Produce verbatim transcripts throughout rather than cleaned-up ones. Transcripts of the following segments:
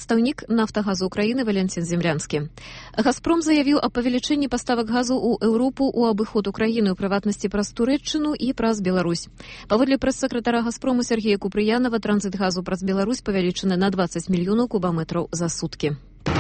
прадстаўнік «Нафтагазу Украіны» Валентин Землянскі. «Газпром» заявіў аб павелічэнні паставак газу ў Еўропу ў абыход Украіны, у прыватнасці праз Турэччыну і праз Беларусь. Паводле прэс-сакратара «Газпрому» Сергея Купрыянова, транзіт газу праз Беларусь павялічаны на двадцать мільёнаў кубаметраў за суткі.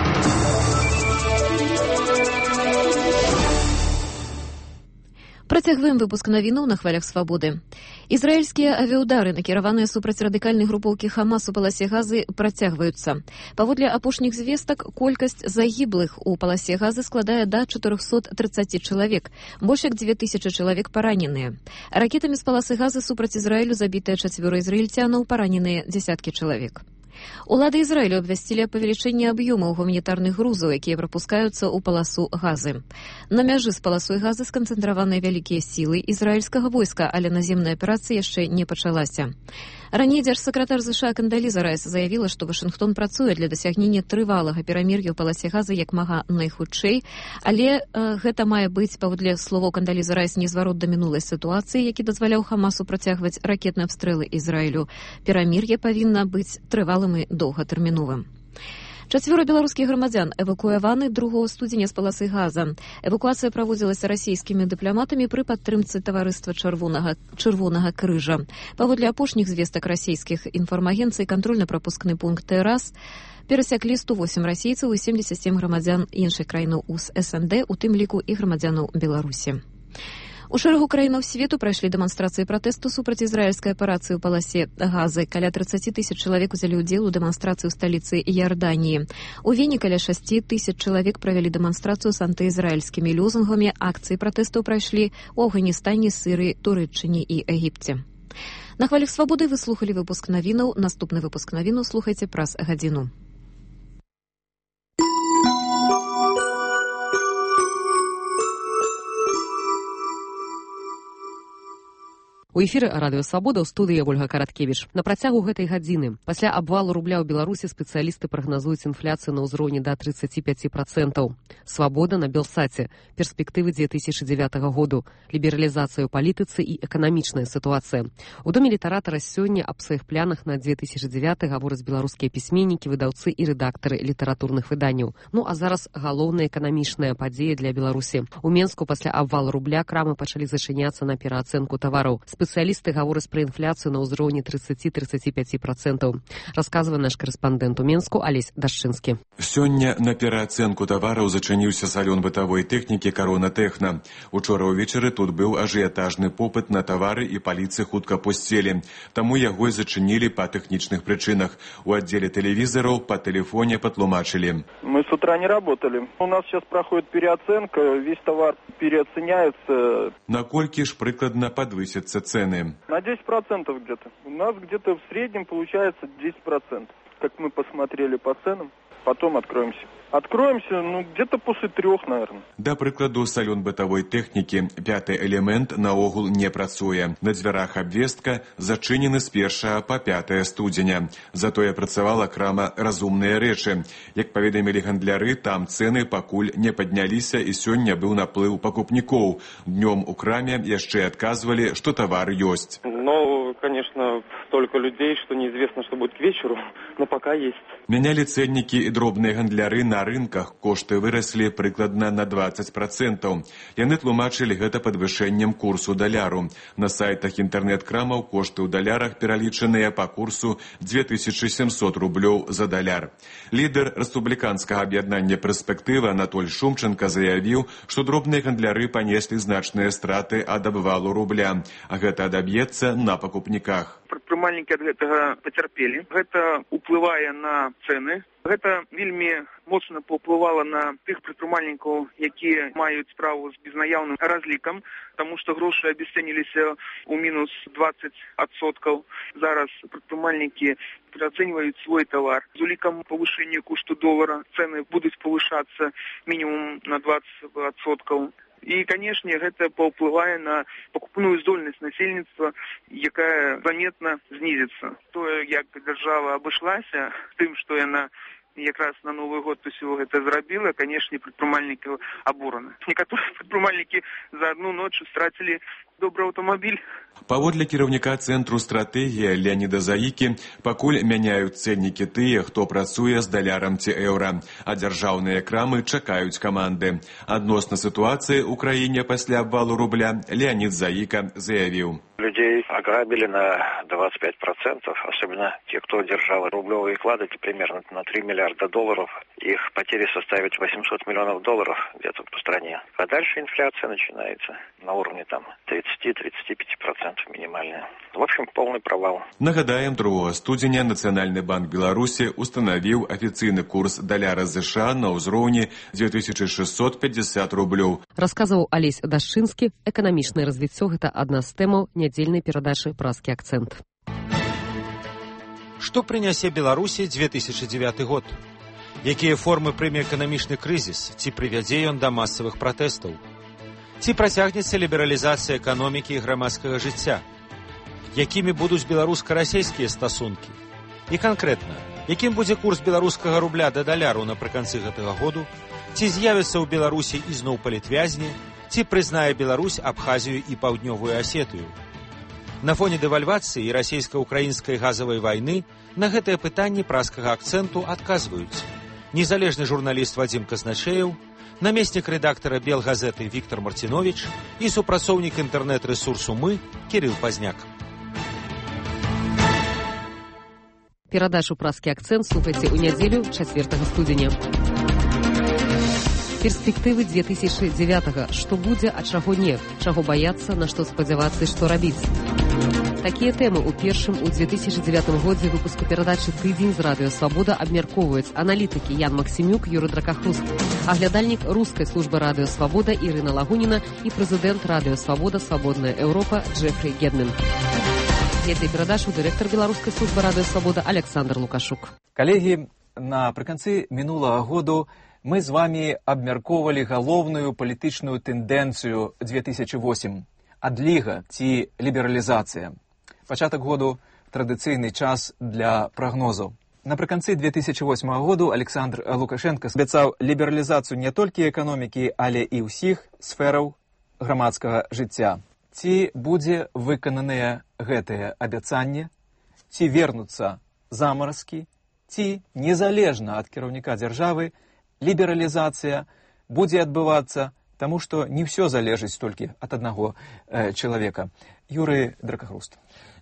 Працягваем выпуск навінаў на хвалях свабоды. Ізраільскія авіаудары, накіраваныя супраць радыкальнай групоўкі Хамас у паласе газы, працягваюцца. Паводле апошніх звестак, колькасць загіблых у паласе газы складае да чатырохсот трыццаці чалавек. Больш як дзве тысячы чалавек параненыя. Ракетамі з паласы газы супраць Ізраілю забітыя чацвёра ізраільцянаў, параненыя дзясяткі чалавек. Улады Ізраілю абвясцілі аб павелічэнні аб'ёмаў гуманітарных грузаў, якія прапускаюцца ў паласу газы. На мяжы з паласой газы сканцэнтраваныя вялікія сілы ізраільскага войска, але наземная аперацыя яшчэ не пачалася. Раней дзяржсакратар ЗША Кандаліза Райс заявіла, што Вашынгтон працуе для дасягнення трывалага перамір'я ў паласе газы як мага найхутчэй, але э, гэта мае быць, паводле словаў Кандаліза Райс, незварот да мінулай сітуацыі, які дазваляў Хамасу працягваць ракетныя абстрэлы Ізраілю. Перамір'е павінна быць трывалым і доўгатэрміновым. Чацвёра беларускіх грамадзян эвакуяваны другога студзеня з паласы газа. Эвакуацыя праводзілася расійскімі дыпламатамі пры падтрымцы таварыства чырвонага, чырвонага крыжа. Паводле апошніх звестак расійскіх інфармагенцый, кантрольна-прапускны пункт ТЭРАС перасяклі сто восем расейцаў і семдзесят сем грамадзян іншых краінаў УС СНД, у тым ліку і грамадзянаў Беларусі. У шэрагу краінаў свету прайшлі дэманстрацыі пратэсту супраць ізраільскай аперацыі ў паласе газы. Каля трыццаць тысяч чалавек узялі ўдзел у дэманстрацыі ў сталіцы Іорданіі. У Вене каля шэсць тысяч чалавек правялі дэманстрацыю з антыізраільскімі лозунгамі. Акцыі пратэстаў прайшлі ў Афганістане, Сірыі, Туреччыне і Егіпце. На хвалях свабоды вы слухалі выпуск навінаў. Наступны выпуск навінаў слухайце праз гадзіну. У эфіры радыё «Свабода» ў студыі Ольга Караткевіч. На працягу гэтай гадзіны. Пасля абвалу рубля ў Беларусі спецыялісты прагназуюць інфляцыю на ўзроўні да тридцати пяти процентов. «Свабода» на Белсаце. Перспектывы две тысячи девятого году. Лібералізацыя ў палітыцы і эканамічная сітуацыя. У доме літаратара сёння аб сваіх планах на две тысячи девятый гавораць беларускія пісьменнікі, выдаўцы і рэдактары літаратурных выданняў. Ну а зараз галоўная эканамічная падзея для Беларусі. У Менску пасля абвалу рубля крамы пачалі зачыняцца на пераацэнку тавараў. Спецыялісты гавораць пра інфляцыю на ўзроўні тридцати до тридцати пяти процентов. Расказвае наш карэспандэнт у Менску Алесь Дашчынскі. Сёння на пераацэнку тавараў зачыніўся салон бытавой тэхнікі «Карона Тэхна». Учора ўвечары тут быў ажыятажны попыт на тавары і паліцы хутка пусцелі. Таму яго зачынілі па тэхнічных прычынах. У аддзеле тэлевізараў па тэлефоне патлумачылі. Мы с утра не работали. У нас сейчас проходит переоценка, весь товар переоценяется. Наколькі ж прыкладна падвысяцца цены? На десять процентов где-то. У нас где-то в среднем получается десять процентов. Как мы посмотрели по ценам, потом откроемся. Откроемся, ну, где-то после трех, наверное. Да прыкладу, салон бытавой тэхнікі «Пяты элемент» наогул не працуе. На дзвярах абвестка зачынены з першага па пятае студзеня. Затое працавала крама «Разумныя рэчы». Як паведамілі гандляры, там цэны пакуль не падняліся і сёння быў наплыў пакупнікоў. Днём у краме яшчэ адказвалі, што тавар ёсць. Ну, конечно, столько людей, что неизвестно, что будет к вечеру, но пока есть. Мянялі цэннікі і дробныя гандляры на рынках. Кошты выраслі прыкладна на двадцать процентов. Яны тлумачылі гэта падвышэннем курсу даляру. На сайтах інтэрнэт-крамаў кошты ў далярах пералічаныя па курсу две тысячи семьсот рублёў за даляр. Лідар рэспубліканскага аб'яднання «Перспектыва» Анатоль Шумченко заявіў, што дробныя гандляры панеслі значныя страты ад абвалу рубля, а гэта адаб'ецца на пакупніках. Прадпрымальнікі ад гэтага пацярпелі. Гэта ўплывае на цэны. Гэта вельмі моцна паўплывала на тых прадпрымальнікаў, якія маюць справу з безнаяўным разлікам, таму што грошы абясцэніліся ў мінус двадцать адсоткаў. Зараз прадпрымальнікі пераацэньваюць свой тавар. З улікам павышэння кошту долара цэны будуць павышацца мінімум на двадцать адсоткаў. І, канешне, гэта паўплывае на пакупную здольнасць насельніцтва, якая заметна знізіцца. Тое, як дзяржава абышлася тым, што яна якраз на Новый год усё гэта зрабіла, канешне, прадпрымальнікі абураны. Некаторыя прадпрымальнікі за одну ноч страцілі добрый автомобиль. Паводле кіраўніка цэнтру стратэгія Леаніда Заікі, пакуль мяняюць цэннікі тыя, хто працуе з далярам ці еўра, а дзяржаўныя крамы чакаюць каманды. Адносна сітуацыі ў краіне пасля абвалу рубля Леонид Заика заявил. Людей ограбили на двадцать пять процентов, особенно те, кто держал рублевые вклады, примерно на три миллиарда долларов. Их потери составят восемьсот миллионов долларов где-то по стране. А дальше инфляция начинается на уровне там тридцать-тридцать пять процентов минимальная. В общем, полный провал. Нагадаем, другого студзеня Нацыянальны банк Беларусі установил официальный курс даляра США на ўзроўні две тысячи шестьсот пятьдесят рублёў. Расказываў Алесь Дашчынскі, эканамічнае развіццё – гэта адна з тэмаў нядзельнай перадачы «Празкі акцэнт». Што прынясе Беларусі две тысячи девятый год? Якія формы прыме эканамічны крызіс? Ці прывядзе ён да масавых пратэстаў? Ці працягнецца лібералізацыя эканомікі і грамадскага жыцця? Якімі будуць беларуска-расейскія стасункі? І канкрэтна, якім будзе курс беларускага рубля да даляру напрыканцы гэтага году? Ці з'явіцца ў Беларусі ізноў палітвязні? Ці прызнае Беларусь Абхазію і Паўднёвую Асетыю? На фоне дэвальвацыі і расійска-украінскай газавай вайны на гэтыя пытанні празкага акцэнту адказваюць незалежны журналіст Вадзім Казначеев, намеснік рэдактара Белгазеты Віктор Мартинович і супрацоўнік інтэрнэт-рэсурсу «Мы» Кирилл Пазняк. Перадачу «Празкі акцэнт» слухайце ў нядзелю чацвёртага студзеня. Перспектывы две тысячи девятого. Што будзе, а чаго не? Чаго баяцца, на што спадзявацца і што рабіць? Такія тэмы ў першым у две тысячи девятым годзе выпуску перадачы «Тыдзень» з радыё «Свабода» абмяркоўваюць аналітыкі Ян Максімюк, Юры Дракахруст, аглядальнік рускай службы радыё «Свабода» Ірына Лагуніна і прэзідэнт радыё «Свабода» «Свабодная Еўропа» Джефрі Гедмен. Вядзе перадачу дырэктар беларускай службы радыё «Свабода» Александр Лукашук. Калегі, напрыканцы мінулага году мы з вами абмяркоўвалі галоўную палітычную тэндэнцыю две тысячи восьмым – адліга ці лібералізацыя. Пачатак году – традыцыйны час для прагнозаў. Напрыканцы две тысячи восьмага году Александр Лукашенко абяцаў лібералізацыю не толькі эканомікі, але і ўсіх сфераў грамадскага жыцця. Ці будзе выкананыя гэтыя абяцанні, ці вернуцца замаразкі, ці незалежна ад кіраўніка дзяржавы лібералізацыя будзе адбывацца, таму што не ўсё залежыць толькі ад аднаго э, чалавека. Юрый Дракахруст.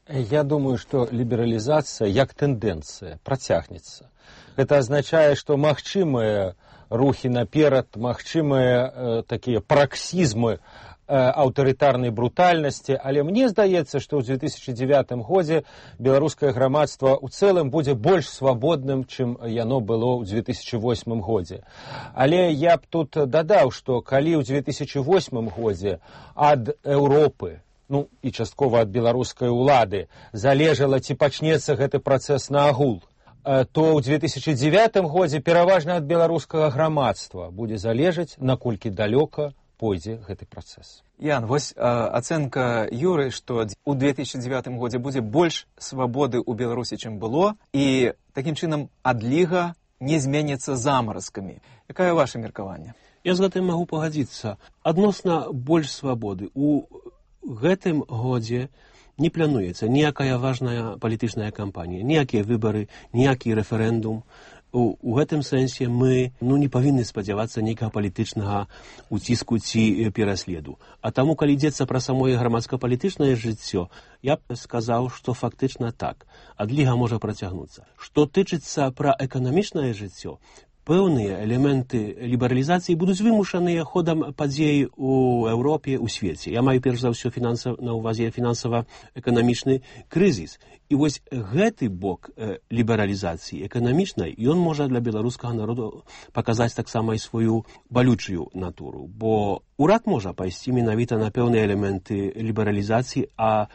Я думаю, што лібералізацыя як тэндэнцыя працягнецца. Гэта азначае, што магчымыя рухі наперад, магчымыя э, такія праксізмы аўтарытарнай брутальнасці, але мне здаецца, што ў две тысячи девятым годзе беларускае грамадства ў цэлым будзе больш свабодным, чым яно было ў две тысячи восьмым годзе. Але я б тут дадаў, што калі ў две тысячи восьмым годзе ад Еўропы, ну і часткова ад беларускай улады залежала, ці пачнецца гэты працэс на агул, то ў две тысячи девятым годзе пераважна ад беларускага грамадства будзе залежаць, наколькі далёка пойдзе гэты працэс. Ян, вось а, ацэнка Юры, што ў две тысячи девятым годзе будзе больш свабоды ў Беларусі, чым было, і такім чынам адліга не зменіцца замаразкамі. Якае ваше меркаванне? Я з гэтым магу пагадзіцца. Адносна больш свабоды. У гэтым годзе не плануецца ніякая важная палітычная кампанія, ніякія выбары, ніякі рэферэндум. У, у гэтым сэнсе мы ну, не павінны спадзявацца нейкага палітычнага уціску ці пераследу. А таму, калі ідзецца пра самое грамадска-палітычнае жыццё, я б сказаў, што фактычна так. Адліга можа працягнуцца. Што тычыцца пра эканамічнае жыццё, пэўныя элементы лібералізацыі будуць вымушаныя ходам падзей у Еўропе, у свеце. Я маю перш за ўсё фінансав... на ўвазе фінансава-эканамічны крызіс. І вось гэты бок э, лібералізацыі эканамічнай, ён можа для беларускага народу паказаць таксама і сваю балючую натуру. Бо урад можа пайсці менавіта на пэўныя элементы лібералізацыі, а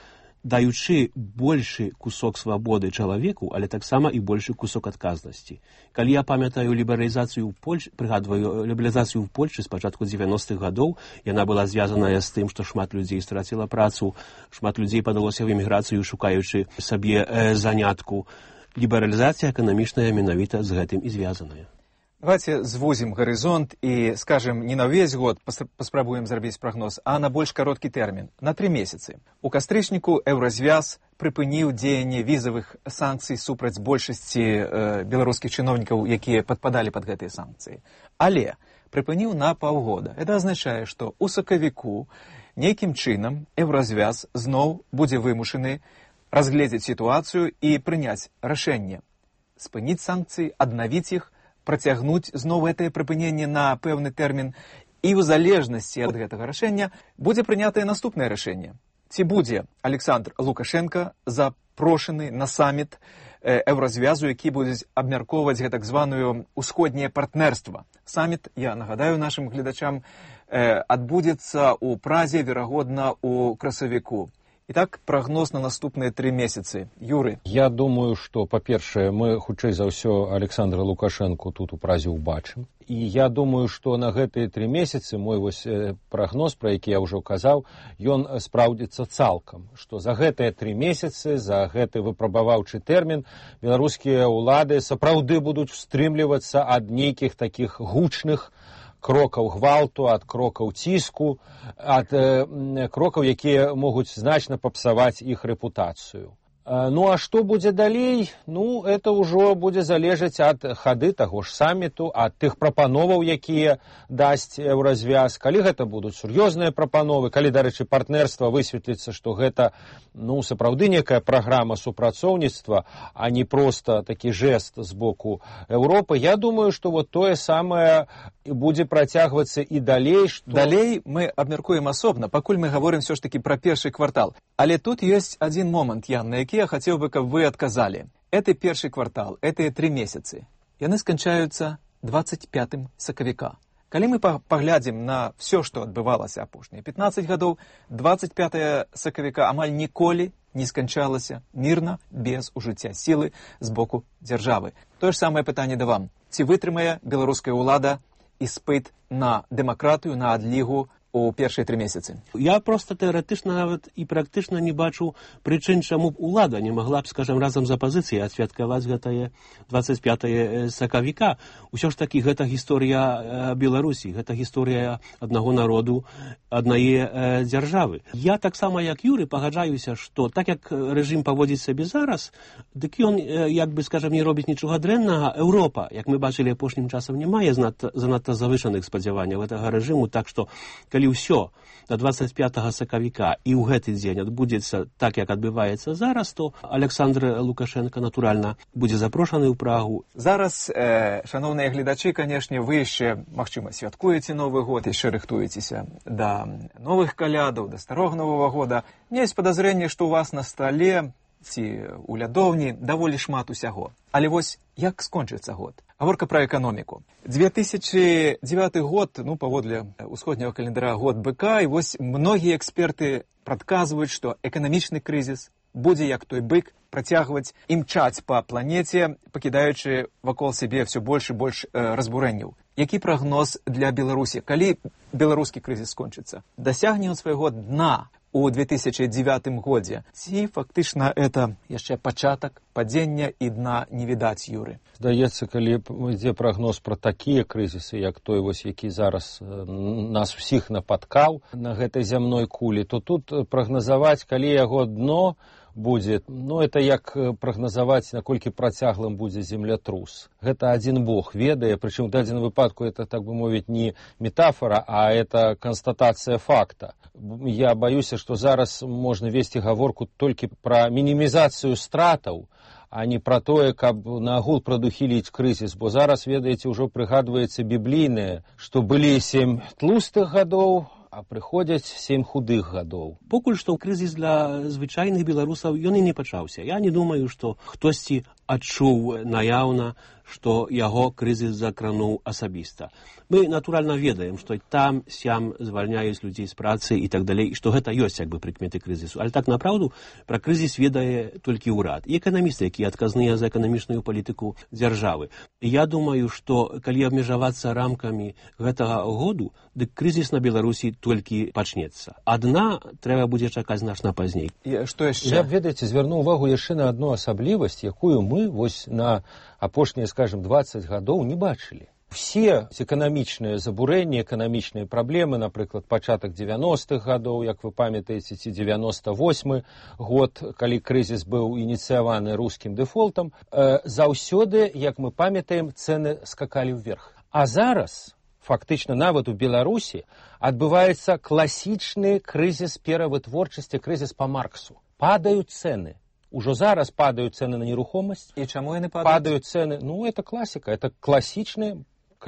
даючы большы кусок свабоды чалавеку, але таксама і большы кусок адказнасці. Калі я памятаю лібералізацыю ў Польшчы, прыгадваю лібералізацыю ў Польшчы з пачатку дзевяностых гадоў, яна была звязаная з тым, што шмат людзей страціла працу, шмат людзей падалося ў эміграцыю, шукаючы сабе э, занятку. Лібералізацыя эканамічная менавіта з гэтым і звязаная. Давайте звузім гарызонт і, скажем, не на ўвесь год паспрабуем зрабіць прагноз, а на больш кароткі тэрмін, на тры месяцы. У кастрычніку Еўразвяз прыпыніў дзеянне візавых санкцый супраць большасці э, беларускіх чыноўнікаў, якія падпадалі пад гэтыя санкцыі. Але прыпыніў на паўгода. Это азначае, што ў сакавіку нейкім чынам Еўразвяз зноў будзе вымушаны разгледзець сітуацыю і прыняць рашэнне. Спыніць санкцыі, аднавіць іх, працягнуць зноў гэтае прыпыненне на пэўны тэрмін, і ў залежнасці ад гэтага рашэння будзе прынятае наступнае рашэнне. Ці будзе Александр Лукашенко запрошаны на саміт Еўразвязу, які будзе абмяркоўваць гэтак званую ўсходняе партнерства. Саміт, я нагадаю нашым гледачам, адбудзецца ў Празе, верагодна, у красавіку. Итак, прогноз на наступные три месяца. Юры. Я думаю, что, по-першае, мы, хутчэй за ўсё, Александра Лукашенко тут у Празе ўбачым. І я думаю, што на гэтыя тры месяцы мой вось прагноз, пра які я ўжо казаў, ён спраўдзіцца цалкам. Што за гэтыя тры месяцы, за гэты выпрабаваўчы тэрмін, беларускія ўлады сапраўды будуць устрымлівацца ад нейкіх такіх гучных крокаў гвалту, ад крокаў ціску, ад э, крокаў, якія могуць значна папсаваць іх рэпутацыю. Ну, а што будзе далей? Ну, это ўжо будзе залежаць ад хады таго ж саміту, ад тых прапановаў, якія дасць Еўразвяз. Калі гэта будуць сур'ёзныя прапановы, калі, дарэчы, партнерства высветліцца, што гэта, ну, сапраўды некая праграма супрацоўніцтва, а не проста такі жэст з боку Еўропы, я думаю, што вот тое самае будзе працягвацца і далей. Што... Далей мы абмяркуем асобна, пакуль мы гаворым все ж таки пра першы квартал. Але тут ёсць адзін момант, Ян, на які я хотел бы, каб вы отказали. Это первый квартал, это три месяцы. Яны скончаются двадцать пятым сакавіка. Калі мы поглядим на все, что адбывалася апошнія пятнадцать гадоў, двадцать пятое сакавіка амаль ніколі не скончалася мирно, без ужыцця силы з боку дзяржавы. То же самое пытанне да вам. Ці вытрымае беларуская ўлада іспыт на дэмакратыю, на адлігу у першыя тры месяцы? Я просто тэарэтычна нават і практычна не бачу прычын, чаму б улада не магла б, скажем, разам з апазіцыяй адсвяткаваць гэтае двадцать пятое сакавіка. Усё ж такі гэта гісторыя Беларусі, гэта гісторыя аднаго народу, аднае дзяржавы. Я таксама, як Юры, пагаджаюся, што так як рэжым паводзіць сабе зараз, дык ён, як бы, скажем, не робіць нічога дрэннага. Еўропа, як мы бачылі апошнім часам, не мае занадта завышаных спадзяванняў гэтага рэжыму, так што калі ўсё до двадцать пятого сакавіка і ў гэты дзень адбудзецца так, як адбываецца зараз, то Александр Лукашенко, натуральна, будзе запрошаны ў Прагу. Зараз, э, шановныя гледачы, канешне, вы яшчэ, магчыма, святкуеце Новы год, яшчэ рыхтуецеся да новых калядаў, да старога Новага года. Мне ёсць падазрэнне, што у вас на стале ці ў лядоўні даволі шмат усяго. Але вось як скончыцца год? Гаворка пра эканоміку. две тысячи девятый год, ну, паводле усходняга календара, год быка, і вось многія эксперты прадказваюць, што эканамічны крызіс будзе, як той бык, працягваць імчаць па планеце, пакідаючы вакол сябе ўсё больш і больш э, разбурэнняў. Які прагноз для Беларусі? Калі беларускі крызіс скончыцца? Дасягне ён свайго дна у две тысячи девятым годзе. Ці фактычна это яшчэ пачатак падзення і дна не відаць, Юры? Здаецца, калі ідзе прагноз пра такія крызісы, як той, вось, які зараз нас усіх напаткаў на гэтай зямной кулі, то тут прагназаваць, калі яго дно будзе, ну, это як прагназаваць, наколькі працяглым будзе землятрус. Гэта адзін Бог ведае, прычым у дадзеным выпадку это, так бы мовіць, не метафора, а это констатацыя факта. Я баюся, што зараз можна весці гаворку толькі пра мінімізацыю стратаў, а не пра тое, каб наагул прадухіліць крызіс, бо зараз, ведаеце, ўжо прыгадваецца біблійнае, што былі сем тлустых гадоў, а прыходзяць сем худых гадоў. Покуль што крызіс для звычайных беларусаў ён і не пачаўся. Я не думаю, што хтосьці адчуў наяўна, што яго крызіс закрануў асабіста. Мы, натуральна, ведаем, што там, сям звальняюць людзей з працы і так далей, што гэта ёсць, як бы, прыкметы крызісу. Але так, направду, пра крызіс ведае толькі ўрад. І эканамісты, якія адказныя за эканамічную палітыку дзяржавы. Я думаю, што калі абмежавацца рамкамі гэтага году, дык крызіс на Беларусі толькі пачнецца. Адна трэба будзе чакаць значна пазней. І што яшчэ? Я, ведаеце, звярну ўвагу яшчэ на адну асаблівасць, якую мы вось на апошнія, скажем, двадцать гадоў не бачылі. Все эканамічныя забурэнні, эканамічныя праблемы, напрыклад, пачатак девяностых гадоў, як вы памятаеце, ці девяносто восьмы год, калі крызіс быў ініцыяваны рускім дэфолтам, э, заўсёды, як мы памятаем, цэны скакалі ўверх. А зараз, фактычна, нават у Беларусі адбываецца класічны крызіс перавытворчасці, крызіс па Марксу. Падаюць цэны. Ужо зараз падаюць цэны на нерухомасць. І чаму яны падаюць? Падаюць цэны. Ну, это класіка, это класічны,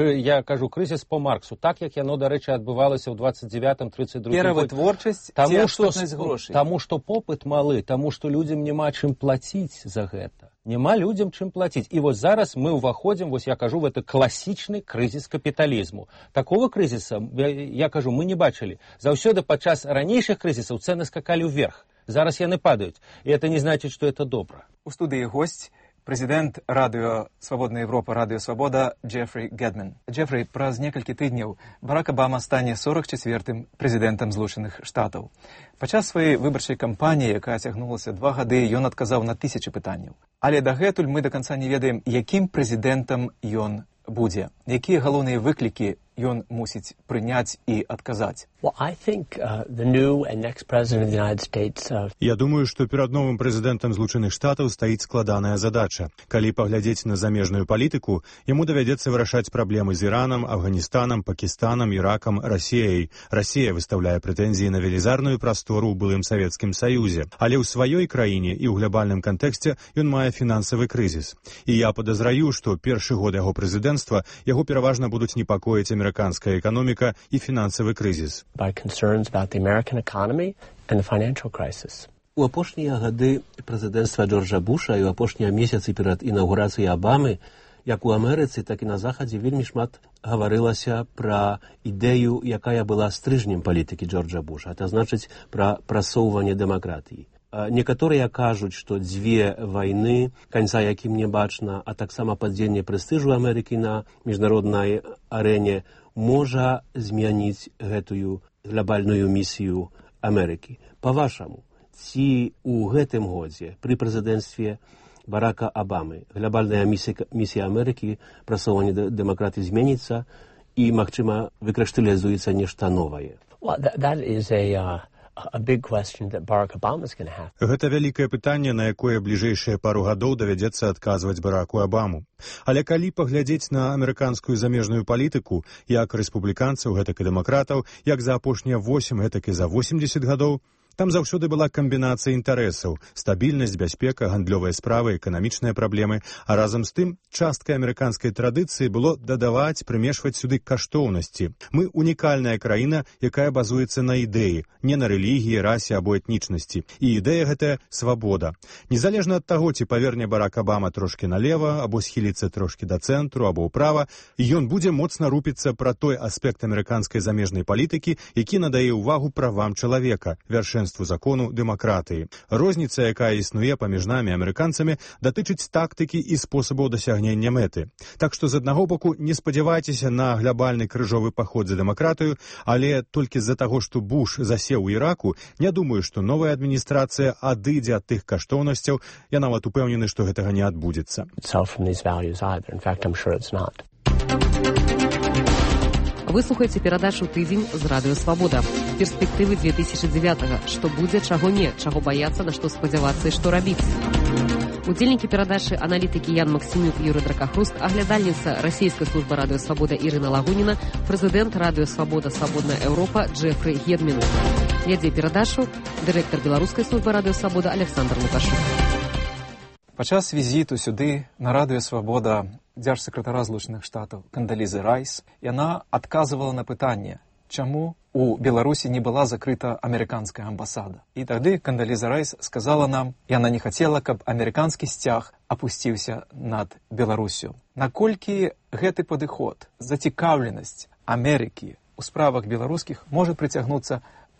я кажу, крызіс по Марксу, так як яно, дарэчы, адбывалася ў двадцать девятым тридцать другім годзе. Перавытворчасць ці адсутнасць грошай? Таму што попыт малы, таму што людзям няма чым плаціць за гэта. Няма людзям чым плаціць. І вось зараз мы ўваходзім, вось я кажу, в это класічны крызіс капіталізму. Такого крызіса, я, я кажу, мы не бачылі. Заўсёды падчас ранейшых крызісаў цэны скакалі ўверх. Зараз яны падаюць. І это не значыць, што это добра. У студыі госць прэзідэнт радыё «Свабодная Европа», радыё «Свабода» Джефрі Гедмен. Джефрі, праз некалькі тыдняў Барак Абама стане сорок четвёртым прэзідэнтам Злучаных Штатаў. Падчас сваёй выбарчай кампаніі, якая цягнулася два гады, ён адказаў на тысячы пытанняў. Але дагэтуль мы да канца не ведаем, якім прэзідэнтам ён будзе. Якія галоўныя выклікі ён мусіць прыняць і адказаць? Well, I think, uh, the new and next president of the United States, uh... Я думаю, што перад новым прэзідэнтам Злучаных Штатаў стаіць складаная задача. Калі паглядзець на замежную палітыку, яму давядзецца вырашаць праблемы з Іранам, Афганістанам, Пакістанам, Іракам, Расіяй. Расія выстаўляе прэтэнзіі на велізарную прастору ў былым Савецкім Саюзе. Але ў сваёй краіне і ў глобальным кантэксце ён мае фінансавы крызіс. І я падазраю, што першы год яго прэзідэнцтва яго пераважна будуць непакоіць амерыканская эканоміка і фінансавы крызіс. by concerns about the American economy and the financial crisis. У апошнія гады прэзідэнцтва Джорджа Буша і ў апошнія месяцы перад інаўгурацыяй Абамы, як у Амерыцы, так і на Захадзе вельмі шмат гаварылася пра ідэю, якая была стрыжнем палітыкі Джорджа Буша. Это значыць пра прасоўванне дэмакратыі. Некаторыя кажуць, што дзве вайны, канца якім не бачна, а таксама падзенне прэстыжу Амерыкі на міжнароднай арэне можа змяніць гэтую глобальную місію Амерыкі. Па-вашаму, ці у гэтым годзе пры прэзідэнцтве Барака Абамы глобальная місія, місія Амерыкі прасоўванне дэмакратыі зменіцца і, магчыма, выкрышталізуецца нешта новае? Well, that, that is a, uh... a big question that Barack Obama is going to have. Гэта вялікае пытанне, на якое бліжэйшыя пару гадоў давядзецца адказваць Бараку Абаму. Але калі паглядзець на амерыканскую замежную палітыку, як рэспубліканцаў, гэтак і дэмакратаў, як за апошнія восемь, гэтак і за восемьдесят гадоў, там заўсёды была камбінацыя інтарэсаў, стабільнасць, бяспека, гандлёвыя справы, эканамічныя праблемы, а разам з тым часткай амерыканскай традыцыі было дадаваць, прымешваць сюды каштоўнасці. Мы унікальная краіна, якая базуецца на ідэі, не на рэлігіі, расе або этнічнасці. І ідэя гэтая свабода. Незалежна ад таго, ці паверне Барак Абама трошкі налева, або схіліцца трошкі да цэнтру, або ўправа, ён будзе моцна рупіцца пра той аспект амерыканскай замежнай палітыкі, які надае ўвагу правам чалавека, вершэнству закону дэмакратыі. Розніца, якая існуе паміж намі, амерыканцамі, датычыць тактыкі і спосабаў дасягнення мэты. Так што, з аднаго боку, не спадзявайцеся на глобальны крыжовы паход за дэмакратыю, але толькі з-за таго, што Буш засеў у Іраку, не думаю, што новая адміністрацыя адыдзе ад тых каштоўнасцяў. Я нават упэўнены, што гэтага не адбудзецца. Выслухайце перадачу «Тыдзень» з радыё «Свабода». Перспектывы две тысячи девятого. Што будзе, чаго не, чаго баяцца, на што спадзявацца і што рабіць. Удзельнікі перадачы аналітыкі Ян Максімюк, Юрый Дракахруст, аглядальніца расійскай службы радыё «Свабода» Ірына Лагуніна, прэзідэнт радыё «Свабода», «Свабодная Еўропа» Джефрі Гедмен. Вядзе перадачу дырэктар беларускай службы радыё «Свабода» Александр Лукашук. Падчас візіту сюды на радыё «Свабода» дзяржсакратара Злучаных Штатаў Кандалізы Райс, яна адказвала на пытанне, чаму у Беларусі не была закрыта амерыканская амбасада. І тады Кандаліза Райс сказала нам, яна не хацела, каб амерыканскі сцяг апусціўся над Беларусю. Наколькі гэты падыход, зацікаўленасць Амерыкі у справах беларускіх можа прыцягнуцца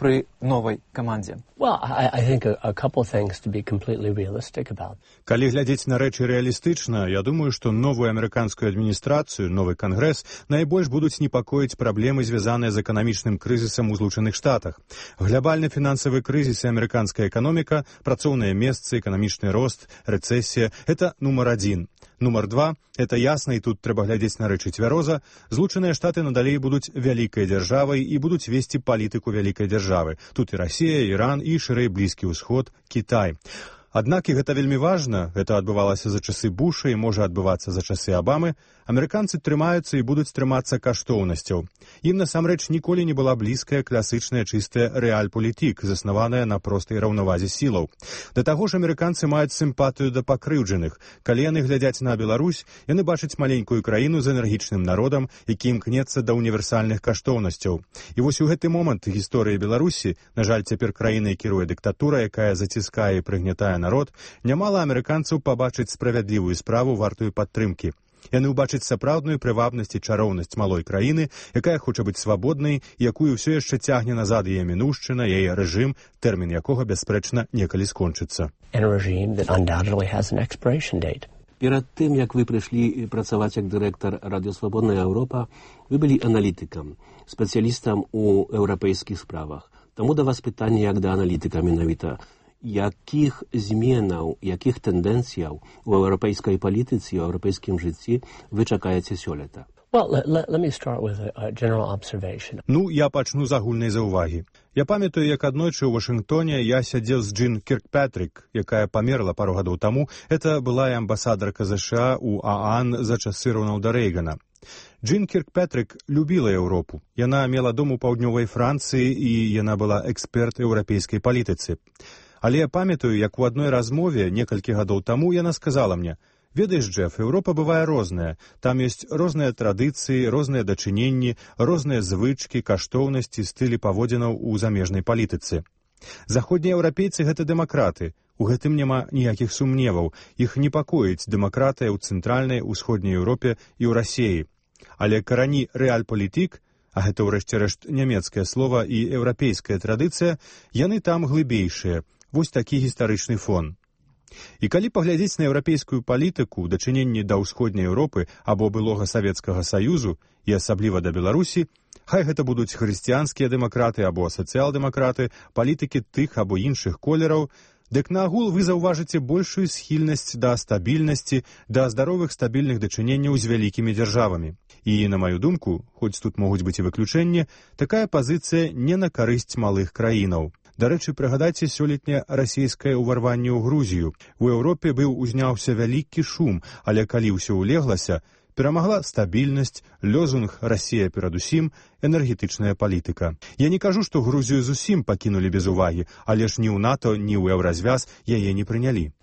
пры новай камандзе? Well, I, I think a, a couple things to be completely realistic about. Калі глядзець на рэчы рэалістычна, я думаю, што новую амерыканскую адміністрацыю, новы кангрэс найбольш будуць непакоіць праблемы, звязаныя з эканамічным крызісам у Злучаных Штатах. Глобальны фінансавы крызіс і амерыканская эканоміка, працоўныя месцы, эканамічны рост, рэцэсія – гэта нумар адзін. Нумар два – это ясна, і тут трэба глядзець на рэчы цвяроза. Злучаныя Штаты надалей будуць вялікай дзяржавай і будуць весці палітыку вялікай дзяржавы. Тут і Расія, Іран, і шырэй Блізкі ўсход, Кітай. Аднак, і гэта вельмі важна, гэта адбывалася за часы Буша і можа адбывацца за часы Абамы, амерыканцы трымаюцца і будуць трымацца каштоўнасцяў. Ім насамрэч ніколі не была блізкая класычная чыстая рэаль-палітык, заснаваная на простай раўнавазе сілаў. Да таго ж амерыканцы маюць сімпатыю да пакрыўджаных. Калі яны глядзяць на Беларусь, яны бачаць маленькую краіну з энергічным народам, які імкнецца да універсальных каштоўнасцяў. І вось у гэты момант гісторыі Беларусі, на жаль, цяпер краінай кіруе дыктатура, якая заціскае і прыгнятае народ, нямала амерыканцаў пабачыць справядлівую справу вартую падтрымкі. Яны ўбачаць сапраўдную прывабнасць і чароўнасць малой краіны, якая хоча быць свабоднай, якую ўсё яшчэ цягне назад яе мінушчына, яе рэжым, тэрмін якога, бясспрэчна, некалі скончыцца. Перад тым, як вы прыйшлі працаваць як дырэктар Радыё Свабодная Еўропа, вы былі аналітыкам, спецыялістам у еўрапейскіх справах. Таму да вас пытанне як да аналітыка менавіта. Якіх зменаў, якіх тэндэнцыяў у еўрапейскай палітыцы, у еўрапейскім жыцці вы чакаеце сёлета? Well, let, let me start with a, a general observation. Ну, я пачну з агульнай заўвагі. Я памятаю, як аднойчы ў Вашынгтоне я сядзеў з Джин Кіркпатрик, якая памерла пару гадоў таму. Это была і амбасадарка ЗША ў ААН за часы Роналда Рэйгана. Джин Кіркпатрик любіла Еўропу. Яна мела дом у паўднёвай Францыі і яна была эксперт еўрапейскай палітыцы. Але я памятаю, як у адной размове некалькі гадоў таму яна сказала мне: «Ведаеш, Джеф, Еўропа бывае розная. Там ёсць розныя традыцыі, розныя дачыненні, розныя звычкі, каштоўнасці, стылі паводзінаў у замежнай палітыцы. Заходнія еўрапейцы – гэта дэмакраты. У гэтым няма ніякіх сумневаў. Іх непакоіць дэмакратыя ў цэнтральнай, усходняй Еўропе і ў Расіі. Але карані рэаль-палітык, а гэта ўрэшце рэшт нямецкае слова і еўрапейская традыцыя, яны там глыбейшыя. Вось такі гістарычны фон. І калі паглядзець на еўрапейскую палітыку, дачыненні да ўсходняй Еўропы або былога Савецкага Саюзу, і асабліва да Беларусі, хай гэта будуць хрысціянскія дэмакраты або сацыял-дэмакраты, палітыкі тых або іншых колераў, дык на агул вы заўважыце большую схільнасць да стабільнасці, да здаровых стабільных дачыненняў з вялікімі дзяржавамі. І, на маю думку, хоць тут могуць быць і выключэнні, такая пазіцыя не на карысць малых краінаў. Дарэчы, прыгадайце сёлетняе расійскае ўварванне ў Грузію. У Еўропе быў узняўся вялікі шум, але калі ўсё ўлеглася, перамагла стабільнасць, лёзунг «Расія перадусім», энергетычная палітыка. Я не кажу, што Грузію зусім пакінулі без увагі, але ж ні ў НАТО, ні ў Еўразвяз яе не прынялі.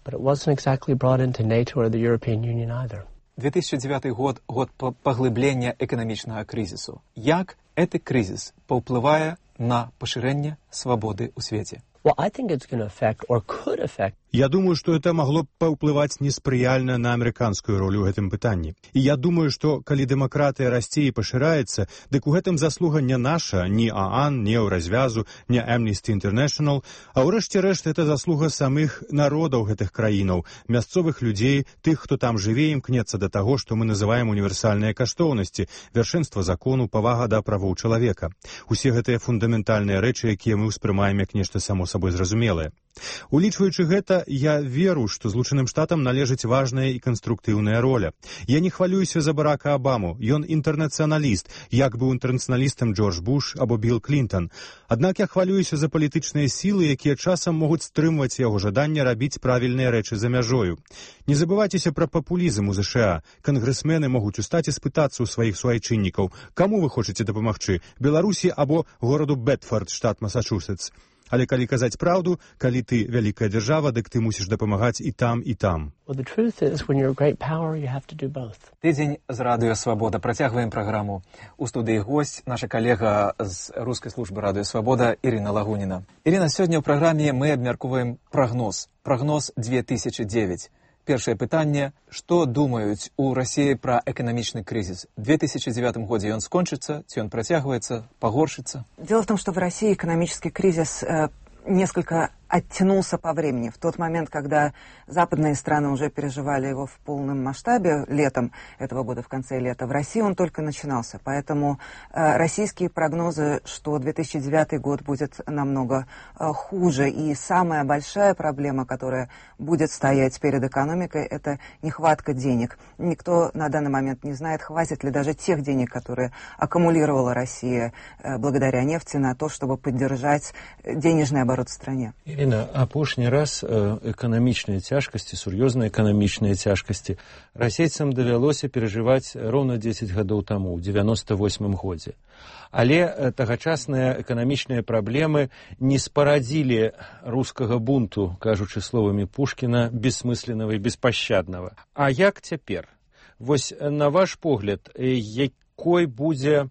две тысячи девятый год – год паглыблення эканамічнага крызісу. Як гэты крызіс паўплывае на пашырэнне свабоды ў свеце? Well, I think it's going to affect or could affect. Я думаю, што это магло б паўплываць неспрыяльна на амерыканскую ролю ў гэтым пытанні. І я думаю, што калі дэмакратыя расце і пашыраецца, дык у гэтым заслуга не наша, ні ААН, ні Еўразвязу, ні Amnesty International, а ўрэшце рэшт это заслуга самых народаў гэтых краінаў, мясцовых людзей, тых, хто там жыве, імкнецца да таго, што мы называем універсальныя каштоўнасці, вяршэнства закону, павага да правоў чалавека. Усе гэтыя фундаментальныя рэчы, якія мы ўспрымаем як нешта само сабой зразумелае. Улічваючы гэта, я веру, што Злучаным Штатам належыць важная і канструктыўная роля. Я не хвалююся за Барака Абаму, ён інтэрнацыяналіст, як быў інтэрнацыяналістам Джордж Буш або Білл Клінтон. Аднак я хвалююся за палітычныя сілы, якія часам могуць стрымваць яго жаданне рабіць правільныя рэчы за мяжою. Не забывайцеся пра папулізм у ЗША. Кангрэсмены могуць устаць і спытацца ў сваіх суайчыннікаў, каму вы хочаце дапамагчы, Беларусі або гораду Бэдфорд, штат Масачусетс. Але калі казаць праўду, калі ты вялікая дзяржава, дык ты мусіш дапамагаць і там, і там. Тыдзень з Радыё Свабода. Працягваем праграму. У студыі госць, наша калега з рускай службы Радыё Свабода Ірына Лагуніна. Ірына, сёння ў праграме мы абмяркоўваем прагноз. Прагноз две тысячи девять. Першае пытанне, што думаюць у Расіі пра эканамічны крызіс? В две тысячи девятом годзе ён скончыцца, ці ён працягваецца, пагоршыцца? Дело в том, что в России экономический кризис э, несколько оттянулся по времени. В тот момент, когда западные страны уже переживали его в полном масштабе летом этого года, в конце лета, в России он только начинался. Поэтому э, российские прогнозы, что две тысячи девятый год будет намного э, хуже. И самая большая проблема, которая будет стоять перед экономикой, это нехватка денег. Никто на данный момент не знает, хватит ли даже тех денег, которые аккумулировала Россия э, благодаря нефти, на то, чтобы поддержать денежный оборот в стране. Ирина, апошні раз эканамічныя цяжкасці, сур'ёзныя эканамічныя цяжкасці расейцам давялося перажываць роўна дзесяць гадоў таму, у девяносто восьмым годзе. Але тагачасныя эканамічныя праблемы не спарадзілі рускага бунту, кажучы словамі Пушкіна, бессмысленнага і беспашчаднага. А як цяпер? Вось на ваш погляд, якой будзе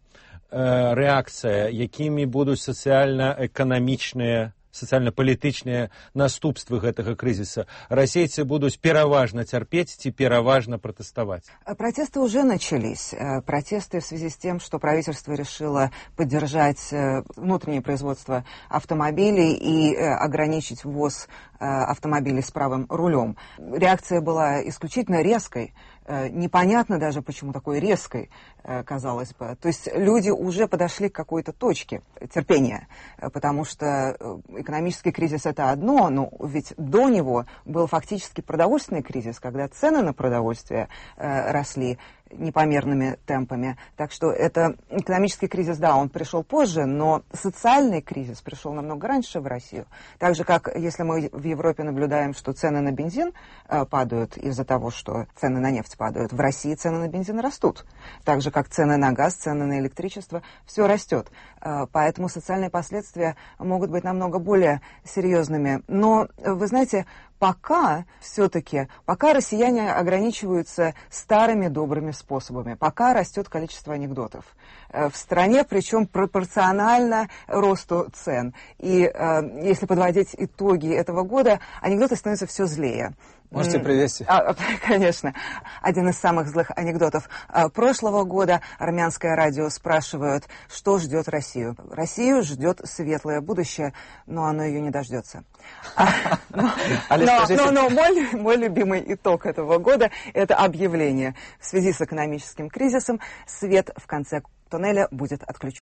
рэакцыя, якімі будуць сацыяльна-эканамічныя, сацыяльна-палітычныя наступствы гэтага крызіса? Расейцы будуць пераважна цярпець ці пераважна пратэставаць? Протесты уже начались. Протесты в связи с тем, что правительство решило поддержать внутреннее производство автомобилей и ограничить ввоз автомобилей с правым рулем. Реакция была исключительно резкой. Непонятно даже, почему такой резкой, казалось бы. То есть люди уже подошли к какой-то точке терпения, потому что экономический кризис – это одно, но ведь до него был фактически продовольственный кризис, когда цены на продовольствие э, росли непомерными темпами. Так что это экономический кризис, да, он пришел позже, но социальный кризис пришел намного раньше в Россию. Так же, как если мы в Европе наблюдаем, что цены на бензин э, падают из-за того, что цены на нефть падают, в России цены на бензин растут. Так же, как цены на газ, цены на электричество, все растет. Э, поэтому социальные последствия могут быть намного более серьезными. Но, вы знаете, пока все-таки, пока россияне ограничиваются старыми добрыми способами, пока растет количество анекдотов в стране, причем пропорционально росту цен. И э, если подводить итоги этого года, анекдоты становятся все злее. Можете привести? А, конечно. Один из самых злых анекдотов прошлого года. Армянское радио спрашивают, что ждет Россию. Россию ждет светлое будущее, но оно ее не дождется. Но мой любимый итог этого года – это объявление. В связи с экономическим кризисом свет в конце туннеля будет отключен.